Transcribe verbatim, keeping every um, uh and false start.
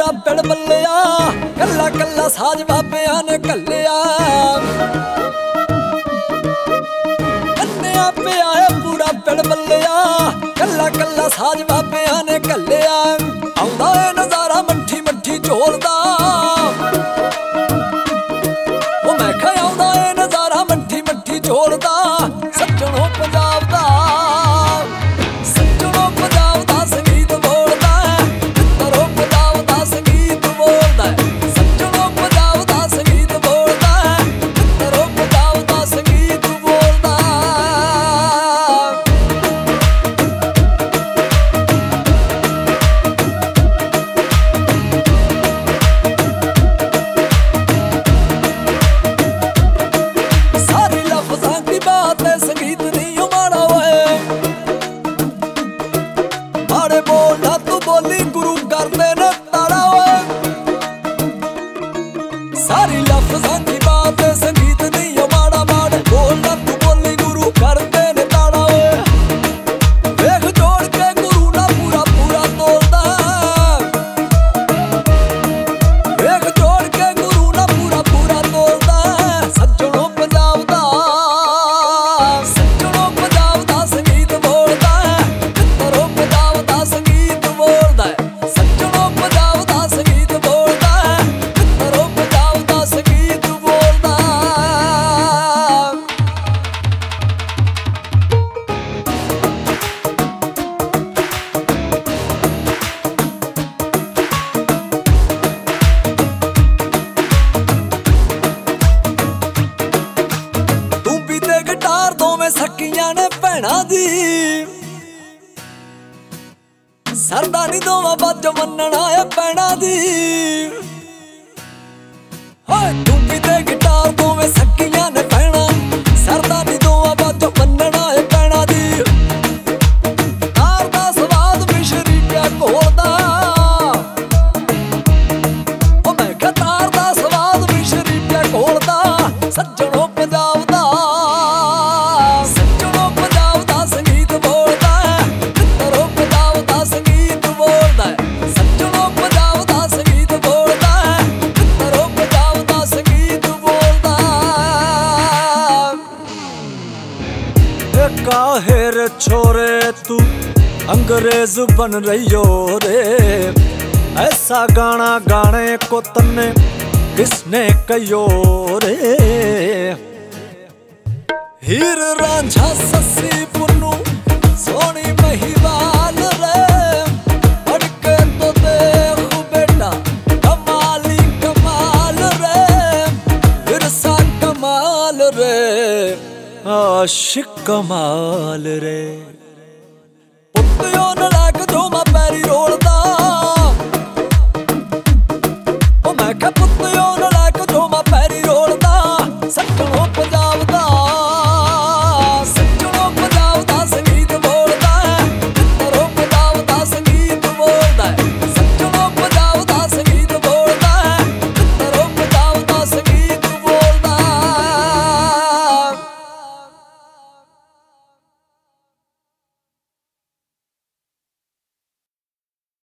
ਪੂਰਾ ਪਿੜ ਬੱਲਿਆ, ਕੱਲਾ ਕੱਲਾ ਸਾਜ ਬਾਬਿਆਂ ਨੇ ਘੱਲਿਆ। ਮੰਨਿਆ ਪਿਆ ਏ ਪੂਰਾ ਪਿੜ ਬੱਲਿਆ, ਕੱਲਾ ਕੱਲਾ ਸਾਜ ਬਾਬਿਆਂ ਨੇ ਘੱਲਿਆ। ਆਉਂਦਾ ਏ ਨਜ਼ਾਰਾ ਮੱਠੀ ਮੱਠੀ ਝੋਲ ਦਾ, ਉਹ ਮੈਂ ਕਿਹਾ ਆਉਂਦਾ ਏ ਨਜ਼ਾਰਾ ਮੱਠੀ ਮੱਠੀ ਝੋਲ ਦਾ। ਸੱਜਣੋ ਪੰਜਾਬ ਦਾ, ਸੱਜਣੋ ਪੰਜਾਬ ਦਾ ਸੰਗੀਤ ਬੋਲਦਾ, ਮਿੱਤਰੋ ਪੰਜਾਬ ਦਾ ਸੰਗੀਤ ਬੋਲਦਾ। ਸੱਜਣੋ ਪੰਜਾਬ ਦਾ ਸੰਗੀਤ ਬੋਲਦਾ, ਮਿੱਤਰੋ ਪੰਜਾਬ ਦਾ ਸੰਗੀਤ ਬੋਲਦਾ। ਸਾਰੀ ਲਫ਼ਜ਼ਾਂ ਦੀ ਬਾਤ ਹੈ, ਸੰਗੀਤ ਨਹੀਂ ਮਾੜਾ ਹੋਏ। ਮਾੜੇ ਬੋਲਦਾ ਤੂੰ ਬੋਲੀ, ਗੁਰੂ ਕਰਦੇ ਨੇ ਤਾੜਾ ਹੋਏ। ਸਾਰੀ ਲਫ਼ਜ਼ਾਂ ਦੀ ਬਾਤ ਹੈ, ਸੰਗੀਤ ਨਹੀਂ ਮਾੜਾ। ਮਾੜੇ ਬੋਲਦਾ ਤੂੰ ਬੋਲੀ, ਗੁਰੂ ਕਰਦੇ ਨੇ ਤਾੜਾ ਹੋਏ। ਵੇਖ ਜੋੜ ਕੇ ਗੁਰੂ ਨਾਲ ਪੂਰਾ ਪੂਰਾ ਤੋਲਦਾ, ਵੇਖ ਜੋੜ ਕੇ ਗੁਰੂ ਨਾਲ ਪੂਰਾ ਪੂਰਾ ਤੋਲਦਾ। ਸੱਜਣੋ ਪੰਜਾਬ ਦਾ, ਸੱਜਣੋ ਪੰਜਾਬ ਦਾ ਸੰਗੀਤ ਬੋਲਦਾ, ਮਿੱਤਰੋ ਪੰਜਾਬ ਦਾ ਸੰਗੀਤ ਬੋਲਦਾ। ਸੱਜਣੋ ਪੰਜਾਬ ਦਾ ਸੰਗੀਤ ਬੋਲਦਾ, ਮਿੱਤਰੋ ਪੰਜਾਬ ਦਾ ਸੰਗੀਤ ਬੋਲਦਾ। ਤੂੰਬੀ ਤੇ ਗਿਟਾਰ ਦੋਵੇਂ ਸਕੀਆਂ ਨੇ ਭੈਣਾਂ ਦੀ, ਸਰਦਾ ਨੀ ਦੋਵਾਂ ਬਾਝ ਮੰਨਣਾ ਏ ਭੈਣਾਂ ਦੀ। ਹੋਏ ਤੂੰਬੀ ਤੇ ਗਿਟਾਰ ਦੋਵੇਂ ਸਕੀਆਂ ਨੇ ਭੈਣਾਂ, ਸਰਦਾ ਨੀ ਦੋਵਾਂ ਬਾਝ ਮੰਨਣਾ ਏ ਭੈਣਾਂ ਦੀ। ਤਾਰ ਦਾ ਸਵਾਦ ਮਿਸ਼ਰੀ ਪਿਆ ਘੋਲਦਾ, ਉਹ ਮੈਂ ਕਿਹਾ ਤਾਰ ਦਾ ਸਵਾਦ ਮਿਸ਼ਰੀ ਪਿਆ ਘੋਲਦਾ। ਸੱਜਣੋ ਪੰਜਾਬ ਦਾ, ਸੱਜਣੋ ਪੰਜਾਬ ਦਾ ਸੰਗੀਤ ਬੋਲਦਾ, ਮਿੱਤਰੋ ਪੰਜਾਬ ਦਾ ਸੰਗੀਤ ਬੋਲਦਾ। ਸੱਜਣੋ ਪੰਜਾਬ ਦਾ ਸੰਗੀਤ ਬੋਲਦਾ, ਮਿੱਤਰੋ ਪੰਜਾਬ ਦਾ ਸੰਗੀਤ ਬੋਲਦਾ। ए काहे रे छोरे तू अंग्रेज बन रही हो रे, ऐसा गाना गाने को तन्ने किसने कहियो रे। ਹੀਰ ਰਾਂਝਾ ਸੱਸੀ ਪੁੰਨੂ ਸੋਹਣੀ ਮਹੀਵਾਲ ਰੇ, ਪੜ ਕੇ ਤੋ ਦੇਖ ਬੇਟਾ ਕਮਾਲੀ ਕਮਾਲ ਰੇ। ਵਿਰਸਾ ਕਮਾਲ ਰੇ, आशिक कमाल रे। ਪੁੱਤਿਓ ਨਲਾਕ ਜੋ ਮੈਂ ਪੈਰੀ ਰੋਲ